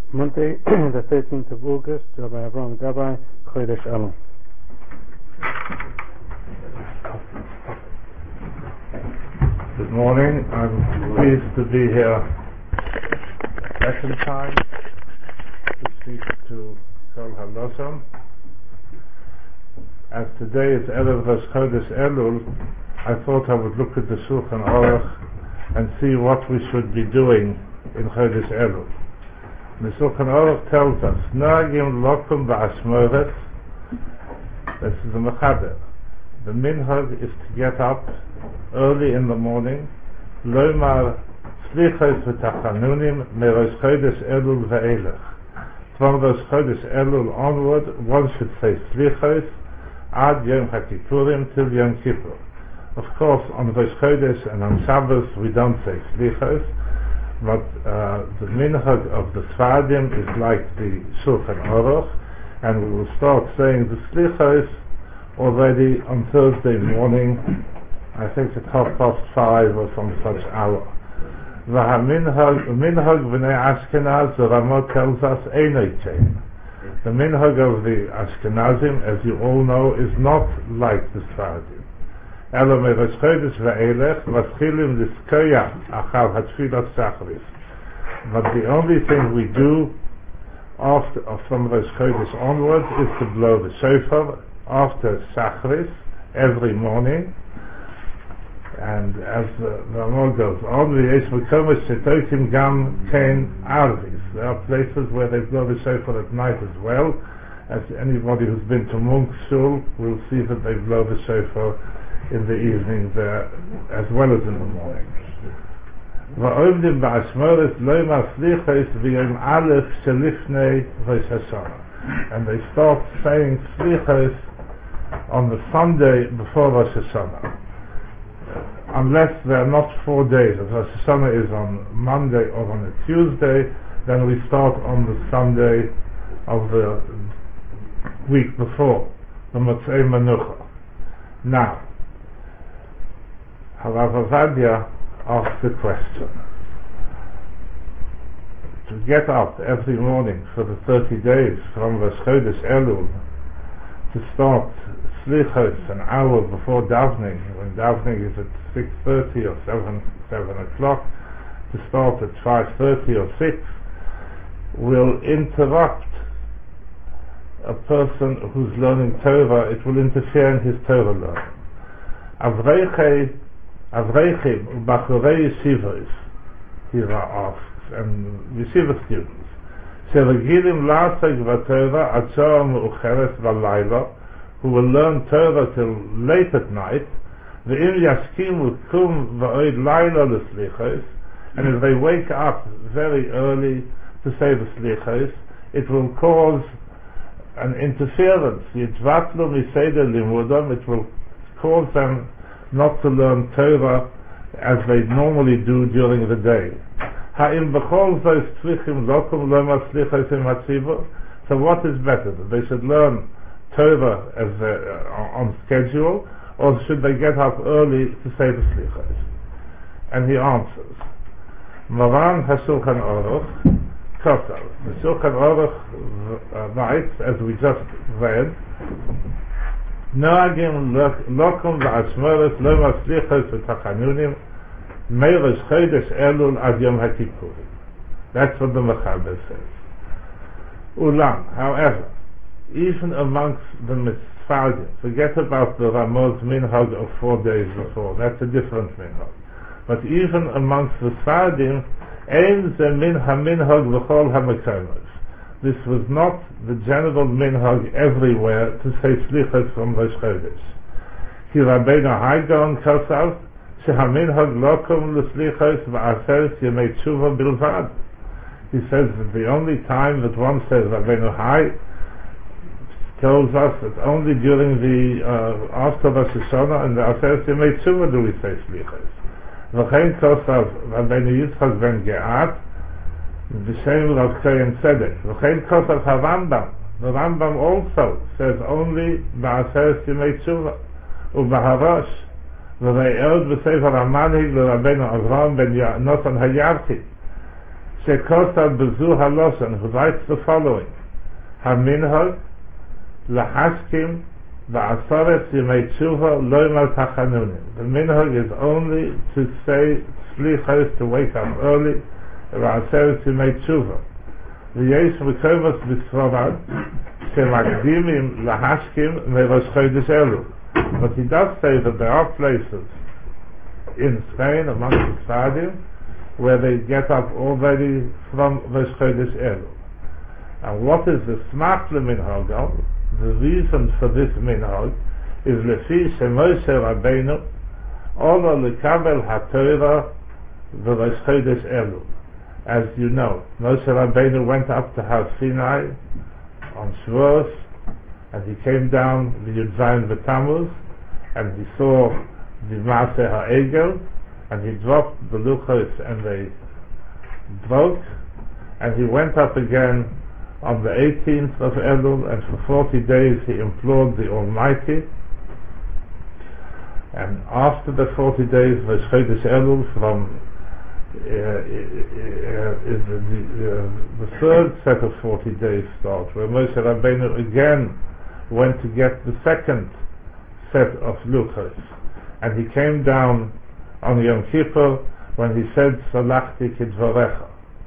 Monday, the 13th of August, Rabbi Avraham Gabay, Chodesh Elul. Good morning. I'm pleased to be here second time to speak to Kol Halosam. As today is Erev Rosh Chodesh Elul, I thought I would look at the Shulchan Aruch and see what we should be doing in Chodesh Elul. The Shulchan Aruch tells us, Nagim lokum ba'ashmores. This is the Mechaber. The minhag is to get up early in the morning, Loimar Slichos v'tachanunim meRosh Chodesh Elul ve'elech. From Rosh Chodesh Elul onward, one should say Slichos ad Yom HaKippurim till Yom Kippur. Of course, on Rosh Chodesh and on Shabbos we don't say Slichos, but the minhag of the Sfadim is like the Shulchan Aruch, and we will start saying the Slichos already on Thursday morning, I think at 5:30 or some such hour. Minhag b'nei Ashkenaz, the Ramah tells us, Einay Chain. The minhag of the Ashkenazim, as you all know, is not like the Sfadim. Elo meRosh Chodesh ve'elech maschilim liskoyach achar hatfilas shachris. But the only thing we do after, from Rosh Chodesh onwards, is to blow the shofar after shachris every morning. And as the Ramah goes on, v'yesh mekomos shetotim gam kein arvis. There are places where they blow the shofar at night as well. As anybody who's been to Munk's shul will see that they blow the shofar in the evening there as well as in the morning. Va'ovdim ba'ashmores loimar slichos v'yom aleph shelifnei Rosh Hashanah. And they start saying slichos on the Sunday before Rosh Hashanah. Unless they're not 4 days, if Rosh Hashanah is on Monday or on a Tuesday, then we start on the Sunday of the week before, the Motzei Menucha. Now, Harav Ovadia asked the question, to get up every morning for the 30 days from Rosh Chodesh Elul, to start Slichos an hour before davening, when davening is at 6:30 or 7 o'clock, to start at 5:30 or 6, will interrupt a person who's learning Torah. It will interfere in his Torah learning. Avrechim ubachurei yeshivos, Hira asks, and yeshiva students, sheregilim la'asek v'Torah ad shara me'ucheres v'layla, who will learn Torah till late at night, v'im yashkimu kum v'oid layla l'slichos, and if they wake up very early to say the slichos, it will cause an interference. Yitvatlu miseder limudam, it will cause them not to learn Torah as they normally do during the day. Ha'im b'chol zos tzrichim lokum lomar slichos im hatzibur. So what is better, that they should learn Torah as on schedule, or should they get up early to say the slichos? And he answers, Maran HaShulchan Aruch Kosar. The Shulchan Aruch writes, as we just read, Noagim lokum ba'ashmores loimar slichos v'tachanunim meRosh Chodesh Elul ad Yom HaKippurim. That's what the Mechaber says. Ulam, however, even amongst the Sfadim, forget about the Ramah's minhag of 4 days before, that's a different minhag. But even amongst the Sfadim, ein ze min ha-minhag v'chol ha-mekomos. This was not the general minhag everywhere to say slichos from Rosh Chodesh. Ki Rabbeinu Haigaon kosav, sheha-minhag lokum l'slichos v'aseret yemei tshuva bilvad. He says that the only time that one says Rabbeinu Hai tells us that only during the after Rosh Hashanah and the Aseret Yemei Tshuva do we say Slichos. V'chein kosav Rabbeinu Yitzchak ben Ge'at v'shem Rav Kohen Tzedek. V'chein kosav HaRambam. The Rambam also says only Ba'aseret Yemei Tshuva u'Baharosh v'Re'od v'Sefer HaManhig l'Rabbeinu Avraham ben Nosan HaYarchi. Shekosav Bezu Halosan, who writes the following: Haminhag Lahaskim Va'asaret Yimei Tshuva Loimal Tachanunim. The minhag is only to say Slichos, to wake up early, Va'asaret Yimei Tshuva. V'yesh Mekovos B'Sfarad Shemakdimim Lahaskim Merosh Chodesh Elul. But he does say that there are places in Spain, among the Sfardim, where they get up already from Rosh Chodesh Elul. And what is the smart minhag? The reason for this minhag is lefi sheMoshe Rabbeinu Ola lekabel haTorah v'Rosh Chodesh Elul. As you know, Moshe Rabbeinu went up to Har Sinai on Shavuos, and he came down the Yud Zayin B'Tammuz, and he saw the Maaseh HaEgel, and he dropped the luchos and they broke, and he went up again on the 18th of Elul, and for 40 days he implored the Almighty. And after the 40 days, Rosh Chodesh Elul from the third set of 40 days start, where Moshe Rabbeinu again went to get the second set of luchos, and he came down on Yom Kippur when he said Salachti Kidvarecha.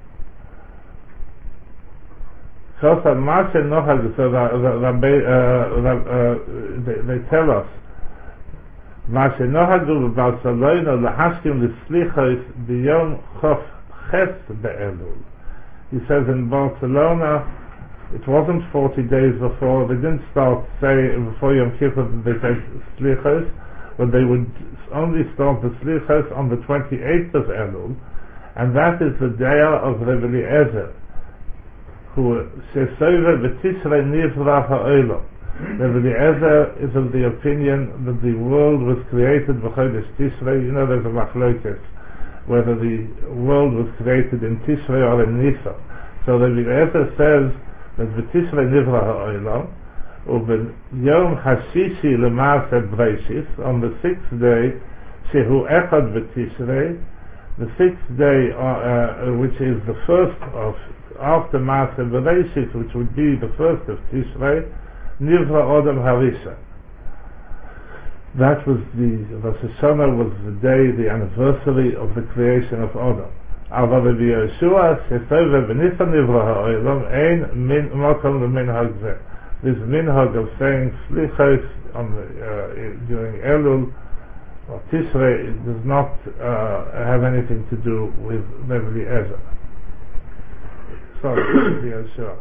They tell us Mashe Nohadu Barcelona Lahaskim L'Slichos B'Yom Chof Ches Be'elul. He says in Barcelona it wasn't 40 days before. They didn't start say before Yom Kippur they said Slichos, but they would only start the Slichos on the 28th of Elul, and that is the day of Rebbe Eliezer, who Shesova B'Tishrei Nivra Ha'olam. Rebbe Eliezer is of the opinion that the world was created b'Chodesh Tishrei. You know, there's a machlokes whether the world was created in Tishrei or in Nisan. So Rebbe Eliezer says that B'Tishrei Nivra Ha'olam, Yom Hashishi L'Maaseh Breishis, on the 6th day, Shehu Echad B'Tishrei, the 6th day, which is the first of after Maaseh Breishis, which would be the first of Tishrei, Nivra Odom Harisha. That was Rosh Hashanah was the day, the anniversary of the creation of Odom. Aber Rabbi Yeshua Shesova B'Nisan Nivra Ha'olam Ein Min Mokom L'Minhag Zeh. This minhag of saying Slichos during Elul or Tishrei does not have anything to do with Rebbe Eliezer. Sorry, Rabbi Yeshua.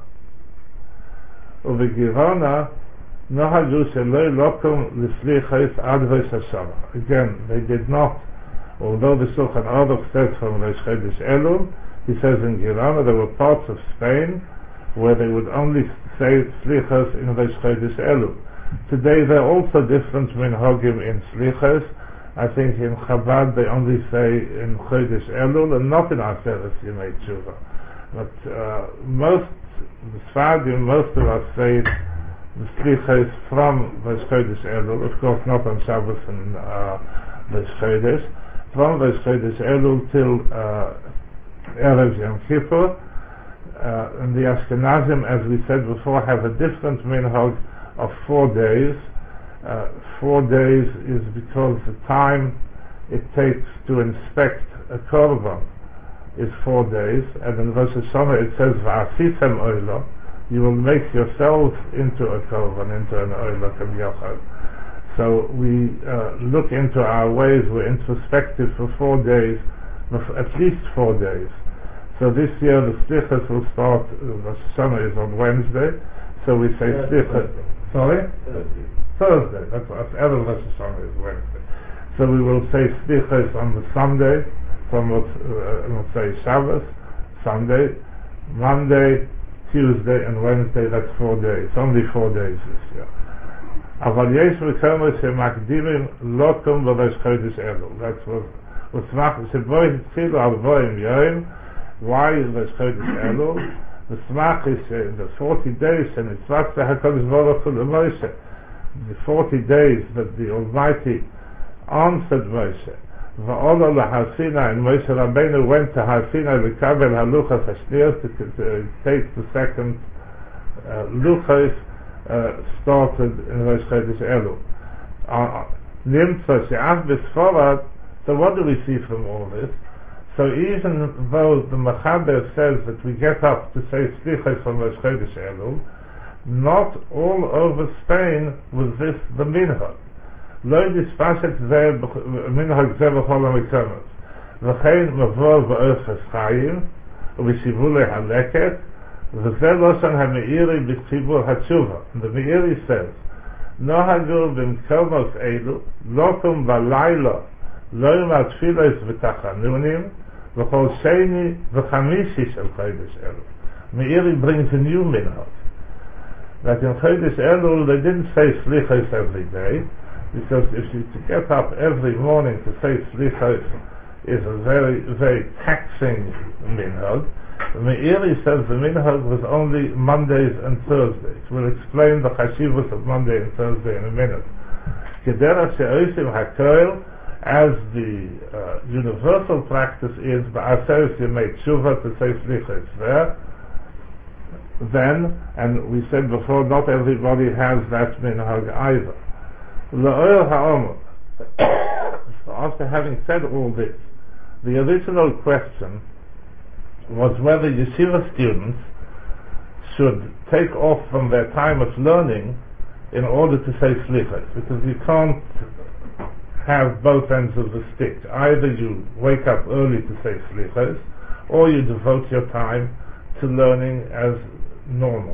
ובגרונה נהגו שלא ילוקום לסליחos עד ראש השנה. Again, they did not, although the Shulchan Aruch says from Rosh Chodesh Elul, he says in Girona there were parts of Spain where they would only say Slichos in Rosh Chodesh Elul. Today there are also different minhagim in Slichos. I think in Chabad they only say in Chodesh Elul and not in Aseret Yimei Tshuva. But most of us say the Slichos from Rosh Chodesh Elul, of course not on Shabbos and Rosh Chodesh, from Rosh Chodesh Elul till Erev Yom Kippur. And the Ashkenazim, as we said before, have a different minhag of 4 days. 4 days is because the time it takes to inspect a korban is 4 days, and in Rosh Hashanah it says V'asisem oila, you will make yourselves into a korban, into an oila k'm yochad. So we look into our ways, we're introspective for 4 days, at least 4 days. So this year the Slichos will start, Rosh Hashanah is on Wednesday, so we say Slichos. Sorry? Thursday. That's what every Rosh Hashanah is Wednesday. So we will say Slichos on the Sunday, from let's say Shabbos, Sunday, Monday, Tuesday, and Wednesday. That's 4 days. Only 4 days this year. אבל יש מקומות שמקדימים לא קום בראש חודש אלול. That's what שבו התחילו 40 יום. Why is Rosh Chodesh Elul? The smach is the 40 days and it's what the HaKadosh Baruch Hu Moshe. The 40 days that the Almighty answered Moshe. Va'ola lahar Sinai, and Moshe Rabbeinu went to Har Sinai l'kabel haluchas hashnios to take the second luchos started in Rosh Chodesh Elul. Nimtza she'af b'sforad. So what do we see from all this? So even though the Mechaber says that we get up to say Slichos from Rosh Chodesh Elul, not all over Spain was this the minhag. Lo dispashet zeh minhag zeh b'chol ha'mikonos. V'chein mavor v'orchos chayim u'b'shivulei haleket v'zeh loshan ha'meiri b'tzibur hatshuva. The Meiri says, Nohagu b'mkomos elu lokum v'layla lo yomar tfilos v'tachanunim v'chol sheni v'chamishi shel Chodesh Elul. Meiri brings a new minhag. That in Chodesh Elul they didn't say Slichos every day, because if you to get up every morning to say Slichos is a very, very taxing minhag. The Meiri says the minhag was only Mondays and Thursdays. We'll explain the chashivus of Monday and Thursday in a minute. Kedera she'osim hakoil, as the universal practice is ba'aseres yemei tshuva to say Slichos there. Then, and we said before, not everybody has that minhag either. L'oil ha'omer. So after having said all this, the original question was whether yeshiva students should take off from their time of learning in order to say Slichos, because you can't have both ends of the stick. Either you wake up early to say Slichos, or you devote your time to learning as normal.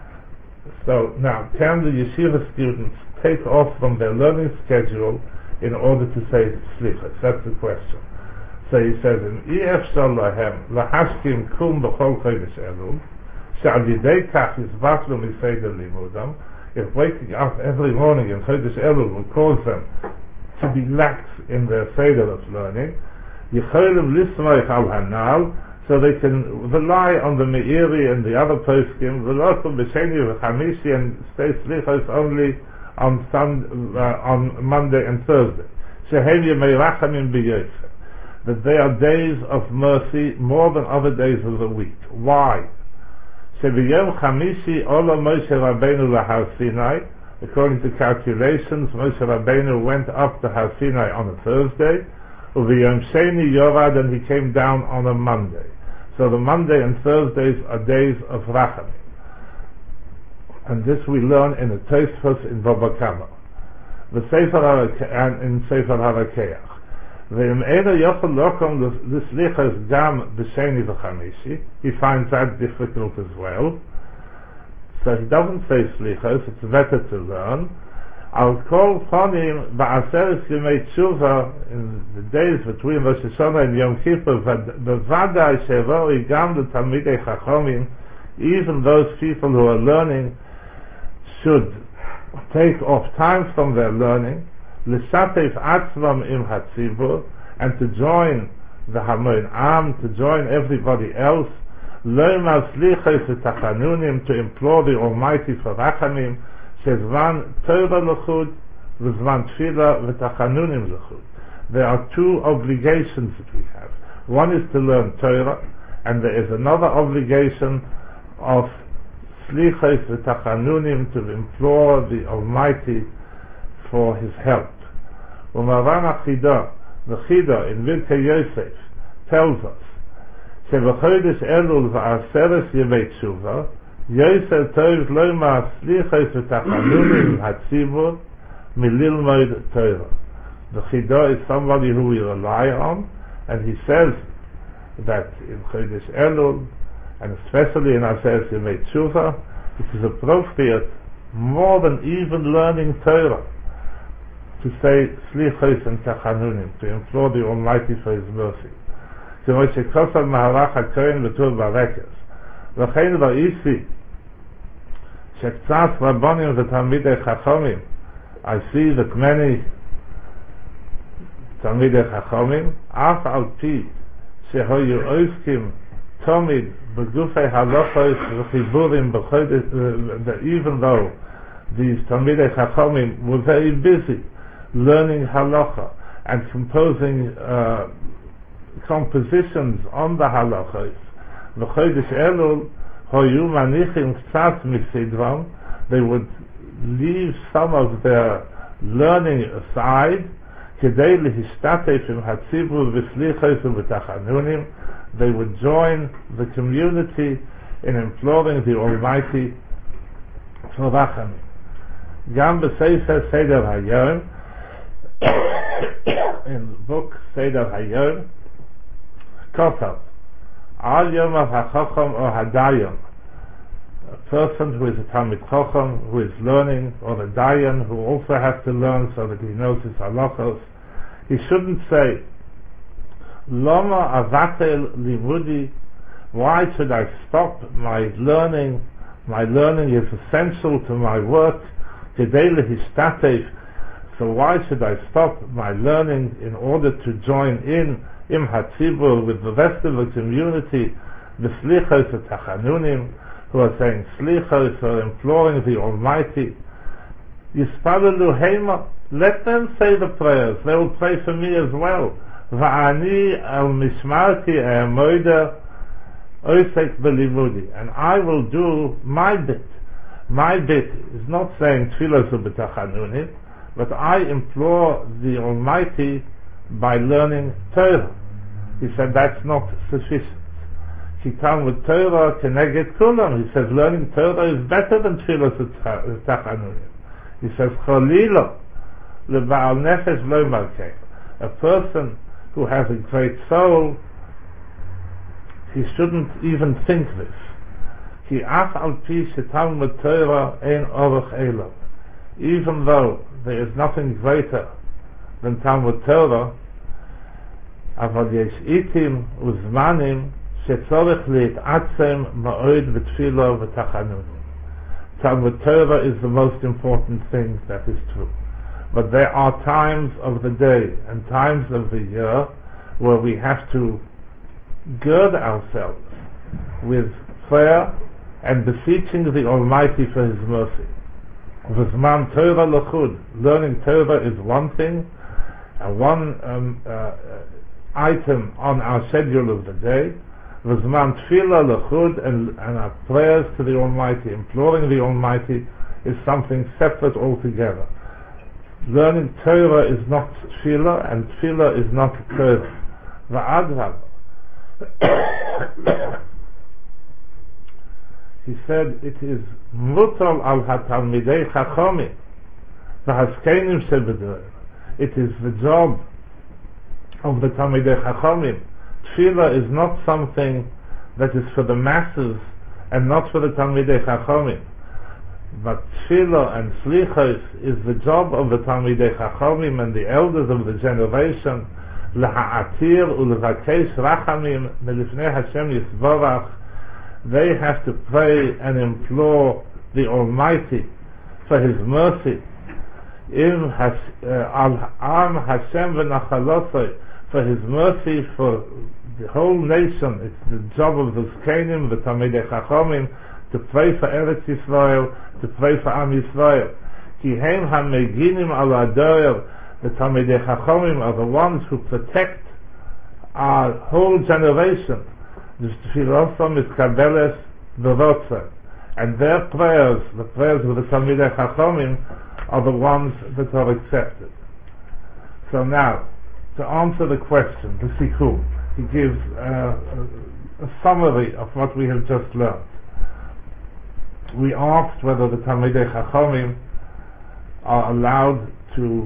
So now, can the yeshiva students take off from their learning schedule in order to say Slichos? That's the question. So he says, in Efshar lahem lahashkim kum b'chol chodesh elul she'al yidei kach yizvatlu miseder limudam. If waking up every morning in chodesh elul will cause them to be lax in their seder of learning, yicholim lismoich al hanal, so they can rely on the Meiri and the other poskim, v'lokum b'sheni v'chamishi, and say Slichos only on Monday and Thursday. Shehem yemei rachamim b'yosef, that they are days of mercy more than other days of the week. Why? Shebiyom chamishi ola Moshe Rabbeinu lahar Sinai. According to calculations, Moshe Rabbeinu went up to Har Sinai on a Thursday, uv'yom sheni yorad, and he came down on a Monday. So the Monday and Thursdays are days of rachamim. And this we learn in the Tosfos in Baba Kama, the Sefer and in Sefer HaRakeach. Ve'im eda yochel lokom l'slichos gam b'sheni v'chamishi. He finds that difficult as well. So he doesn't say slichos, it's better to learn. I'll call Ponim ba'aseres yemei tshuva, in the days between Rosh Hashanah and Yom Kippur, b'vadai she'roi gam l'talmidei chachomim, even those people who are learning should take off time from their learning, l'shatef atzvam im hatzibur, and to join the Hamon Am, to join everybody else, lo'imar slichos v'tachanunim, to implore the Almighty for rachamim, shezvan Torah l'chud, v'zvan tefillah v'tachanunim l'chud. There are two obligations that we have. One is to learn Torah, and there is another obligation of slichos v'tachanunim, to implore the Almighty for His help. Umaran Achidah, the Chida in Birkei Yosef, tells us, שבחודש אלול ועשרת ימי תשובה, יוסף טוב לא מצליחס ותחנונים הציבור מללמוד Torah. The Chida is somebody who we rely on, and he says that in Chodesh Elul, and especially in Aseret Yemei Tshuva, it is appropriate, more than even learning Torah, to say Slichos and Tachanunim, to implore the Almighty for His mercy. כמו שכופר מהלך הכהן בטוב ברקס. לכן ראיתי שקצת רבונים ותלמידי חכמים, I see that many תלמידי חכמים, אף על פי שהיו עוסקים תמיד בגופי הלכות וחיבורים בחודש, even though these תלמידי חכמים were very busy learning halacha and composing compositions on the halachos. V'chodesh Elul hoyu manichim k'tzat misidvam. They would leave some of their learning aside. Kedei lehistatef im hatzibur v'slichos u'v'tachanunim. They would join the community in imploring the Almighty for rachamim. Gam b'sefer Seder Hayom, in the book Seder Hayom, Kotav, Al Yom of HaChocham or Hadayom, a person who is a Talmid Chacham, who is learning, or a Dayan who also has to learn so that he knows his halachos, he shouldn't say, Loma avatel limudi, why should I stop my learning? My learning is essential to my work. Kedei lehistatef, so why should I stop my learning in order to join in im hatzibur with the rest of the community, the slichos v'tachanunim, who are saying slichos, or imploring the Almighty. Yispalelu heima, let them say the prayers. They will pray for me as well. Va'ani al mishmarti a'amoida oisek belimudi, and I will do my bit. My bit is not saying tfilos u'b'tachanunim, but I implore the Almighty by learning Torah. He said that's not sufficient. Kitam with Torah keneged kulam. He says learning Torah is better than tfilos u'b'tachanunim. He says cholila leba'al nefesh lo malkei. A person who has a great soul, he shouldn't even think this. Ki af al pi shetalmud Torah ein orach elav. Even though there is nothing greater than Talmud Torah, אבל יש עיתים וזמנים שצורך להתעצם מאוד בתפילה ותחנונים. Talmud Torah is the most important thing, that is true. But there are times of the day and times of the year where we have to gird ourselves with prayer and beseeching the Almighty for His mercy. V'zman Torah l'chud, learning Torah is one thing, and one item on our schedule of the day. V'zman tefillah l'chud, and our prayers to the Almighty, imploring the Almighty, is something separate altogether. Learning Torah is not tefillah, and tefillah is not Torah. V'adhab. He said it is mutal al hatalmidei chachomim v'haskenim shebedor. It is the job of the talmidei chachomim. Tefillah is not something that is for the masses and not for the talmidei chachomim, but tefillah and slichos is the job of the talmidei chachomim and the elders of the generation. Laha'atir u'levakesh rachamim melifnei Hashem yisborach. They have to pray and implore the Almighty for His mercy. Im Am Hashem v'nachalosai, for His mercy for the whole nation. It's the job of the Zkenim, the Talmidei Chachomim, to pray for Eretz Yisrael, to pray for Am Yisrael. Ki heim hameginim al adoyer, the Talmidei Chachomim are the ones who protect our whole generation. And their prayers, the prayers of the Talmidei Chachomim, are the ones that are accepted. So now, to answer the question, the Sikum, he gives a summary of what we have just learned. We asked whether the Talmidei Chachomim are allowed to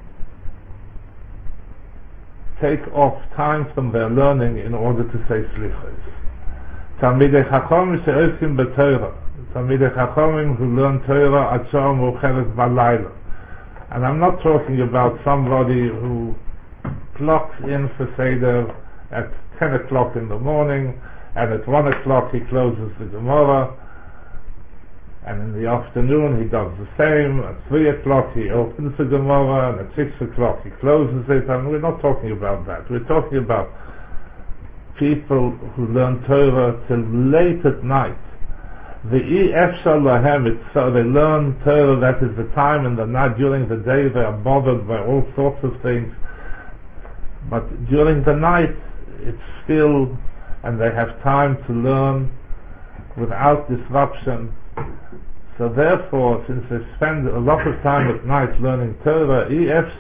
take off time from their learning in order to say slichos. Talmidei Chachomim she'oskim b'Torah, Talmidei Chachomim who learn Torah at Shah Mu'cheres Balayla. And I'm not talking about somebody who clocks in for Seder at 10 o'clock in the morning, and at 1 o'clock he closes the Gemara, and in the afternoon he does the same. At 3 o'clock he opens the Gemara, and at 6 o'clock he closes it. And we're not talking about that. We're talking about people who learn Torah till late at night. The efshar lahem, so they learn Torah, that is the time in the night. During the day they are bothered by all sorts of things. But during the night, it's still, and they have time to learn without disruption. So therefore, since they spend a lot of time at night learning Torah,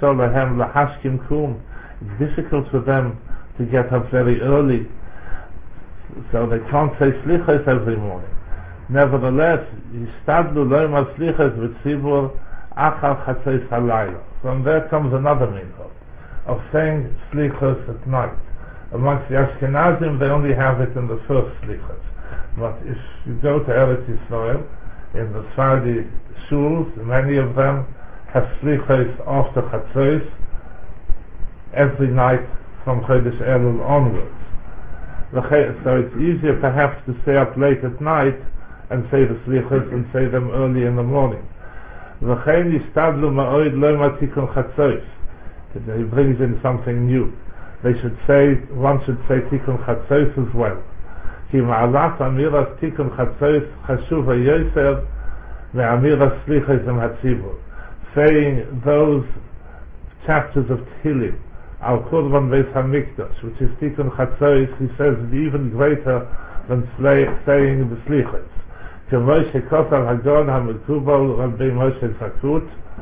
it's difficult for them to get up very early, so they can't say slichos every morning. Nevertheless, yistadlu loymar slichos v'tzibur achar chatzos halayla. From there comes another minhag of saying slichos at night. Amongst the Ashkenazim, they only have it in the first slichos. But if you go to Eretz Yisrael, in the Sephardi shuls, many of them have slichos after chatzos every night from Chodesh Elul onwards. So it's easier perhaps to stay up late at night and say the slichos and say them early in the morning. He brings in something new. One should say Tikkun Chatzos as well. Ki ma'alat amiras Tikkun Chatzos chashuva yoser me'amiras slichos hatzibur. Saying those chapters of Tehillim, Al Korban Beis Hamikdash, which is Tikkun Chatzos, he says is even greater than saying the slichos. Moshe Kotar Hagon HaMekubal Rabbi Moshe Zakut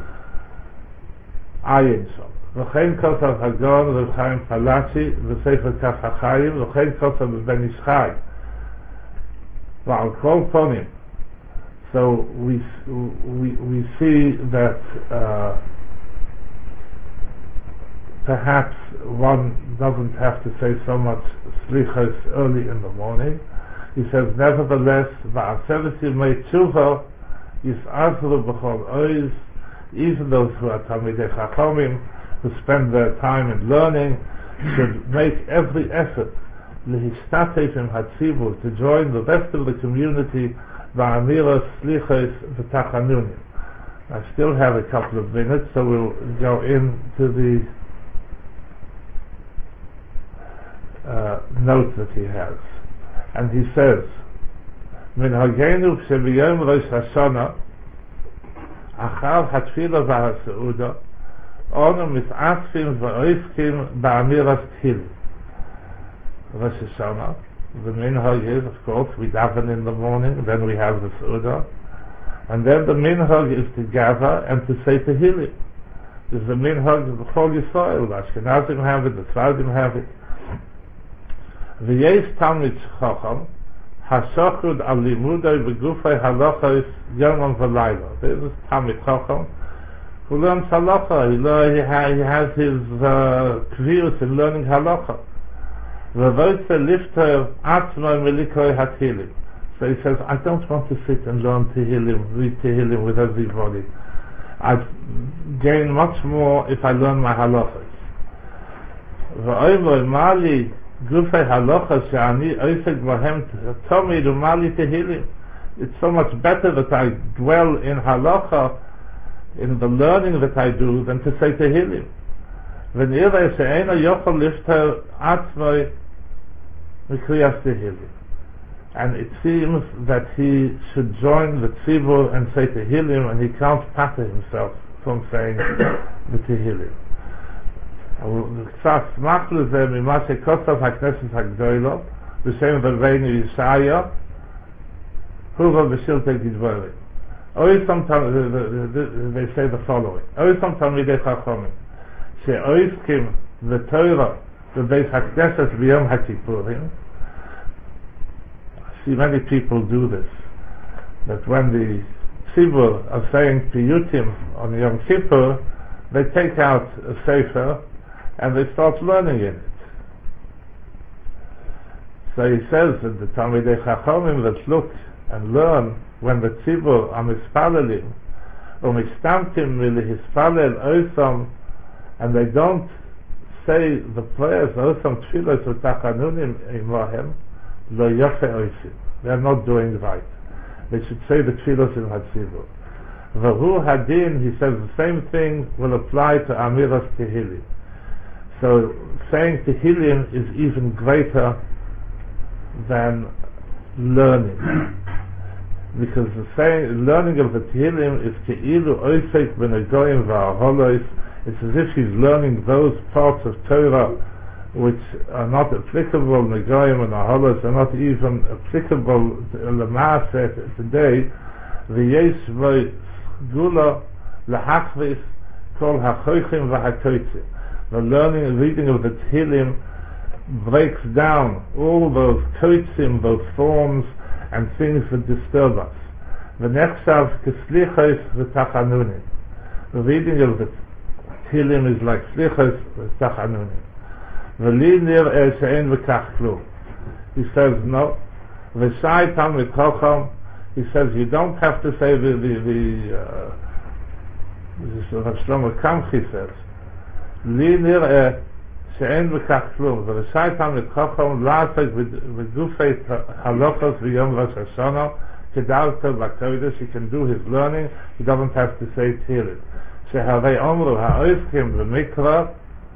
Ayin Shom V'chein Kotar Hagon Reb Chaim Palachi V'Sefer Kaf HaChaim V'chein Kotar Ben Ish Chai V'al Kol Ponim. So we see that perhaps one doesn't have to say so much slichos early in the morning. He says, nevertheless, even those who are Talmidei Chachamim, who spend their time in learning, should make every effort to join the rest of the community ba'amiras slichos v'tachanunim. I still have a couple of minutes, so we'll go into the note that he has. And he says, Min hagenu b'shebiyom Rosh Hashanah achar hatfila v'haseuda onu mis'atzim v'oiskim ba'amiras Tehillim. Rosh Hashanah, the minhag is, of course, we daven in the morning, then we have the Seudah, and then the minhag is to gather and to say Tehillim. This is the minhag of the whole Yisrael. The Ashkenazim have it, the Sephardim have it. V'yesh Talmid Chacham hashochud al limudai begufay halachos yomam v'layla. There is a Talmid Chacham who learns halacha. He has his kvius in learning halacha. V'voyse lifter atzma melikoy hathilim. So he says, I don't want to sit and learn Tehillim, read Tehillim with everybody. I gain much more if I learn my halachas. V'oyvoi mali gufay halachas she'ani oiseg bohem tomid umali Tehillim. It's so much better that I dwell in halacha, in the learning that I do, than to say Tehillim. V'nirei she'ena yochol lifter atzma mikriyas Tehillim. And it seems that he should join the tzibur and say Tehillim, and he can't patter himself from saying the Tehillim. קצת שמח לזה ממה שכוסף הכנסת הגדולה בשם רבינו ישעיה הובא בשלטי גדבורים. They say the following: אויסם תלמידי חכמים שאויסקים לתורה בבית הכנסת ביום הכיפורים. See, many people do this, that when the tzibur are saying piyutim on Yom Kippur, they take out a sefer and they start learning in it. So he says that the Talmidei Chachamim that look and learn when the tzibur are mispalelim, or mistamtim milihispalel oisam, and they don't say the prayers oisam tfilos v'tachanunim imohem, lo yofe oisim. They are not doing right. They should say the tfilos in hatzibur. V'hu hadin, he says the same thing will apply to amiras Tehillim. So saying Tehillim is even greater than learning, because learning of the Tehillim is keilu oisek b'negoyim v'aholos. It's as if he's learning those parts of Torah which are not applicable, Negoyim and Ahalas are not even applicable to Lamaaseh today. V'yesh v'gula l'hachvis kol ha'choichim v'ha'koitzim. The learning and reading of the Tehillim breaks down all those koitzim, those forms and things that disturb us. V'nechsav k'slichos v'tachanunim. The reading of the Tehillim is like slichos v'tachanunim. V'li nir'eh she'en v'kach klum. He says no. V'shai tam v'kocham. He says you don't have to say this is Rav Shlomo Kamchi says. Li nir'eh she'en v'kach klum. V'shai tam v'kocham la'asek v'gufei halachos v'yom Rosh Hashanah kedarto b'kodesh. He can do his learning. He doesn't have to say Tehillim. She'harei omru ha'oiskim v'mikra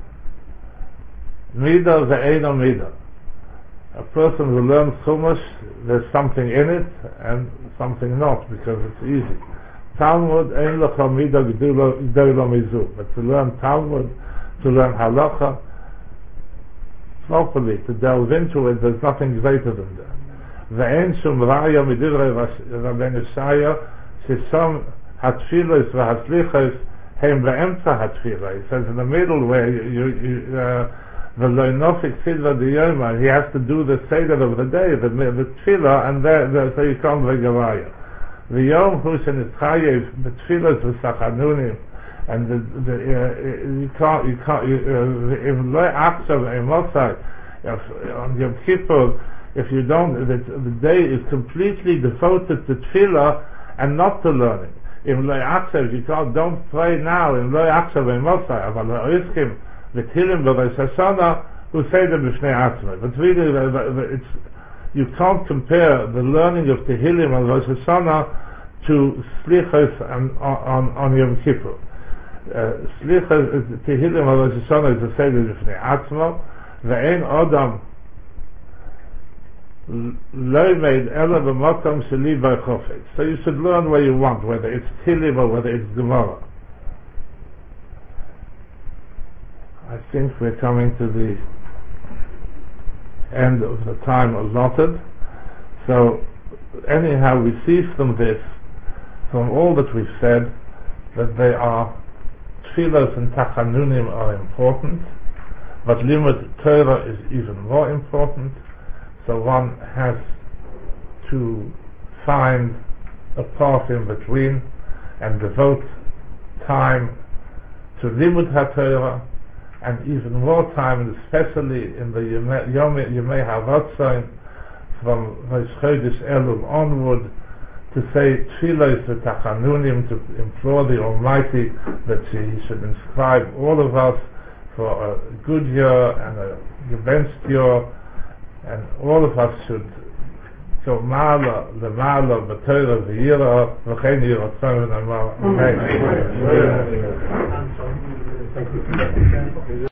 Mida ve'eino mida. A person who learns Chumash, there's something in it and something not, because it's easy. Talmud ein lecha mida g'dolo mizu. But to learn Talmud, to learn Halacha properly, to delve into it, there's nothing greater than that. Ve'en shum raya midivrei Rabbeinu Shaya shesham hatfilos v'hatzlichos hem be'emtza hatfilah. He says in the middle where he has to do the Seder of the day, the Tefillah, and so you can't V'Gavaya. The Yom Hushan is Chayev, the Tefillah is V'Sachanunim, and you can't, if Lo Achshav Emosai, on Yom Kippur, if you don't, the day is completely devoted to Tefillah and not to learning. In Lo Achshav, you don't pray now, in Lo Achshav Emosai, Aval Ha'iskim, the Tehillim b'Rosh Hashanah who say them b'shnei atzmai. But really, you can't compare the learning of Tehillim on Rosh Hashanah to Slichos on Yom Kippur. Slichos Tehillim on Rosh Hashanah is the seder b'shnei atzmai. Ve'ein odam lo made ela b'makom sheli b'chofetz. So you should learn where you want, whether it's Tehillim or whether it's Gemara. I think we're coming to the end of the time allotted. So anyhow, we see from this, from all that we've said, that they are Tfilos and Tachanunim are important, but Limud Torah is even more important. So one has to find a path in between and devote time to Limud HaTorah, and even more time, especially in the Yomei HaRatzon from Rosh Chodesh Elul onward, to say Tfilos v'Tachanunim, to implore the Almighty that He should inscribe all of us for a good year and a gebenst year, and all of us should go ma'ala l'ma'ala b'Torah v'yira v'chein yiratzon v'namar. Amen.